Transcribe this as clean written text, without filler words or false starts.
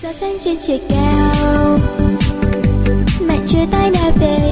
sao sáng trên trời cao, mặt trời tái đã về.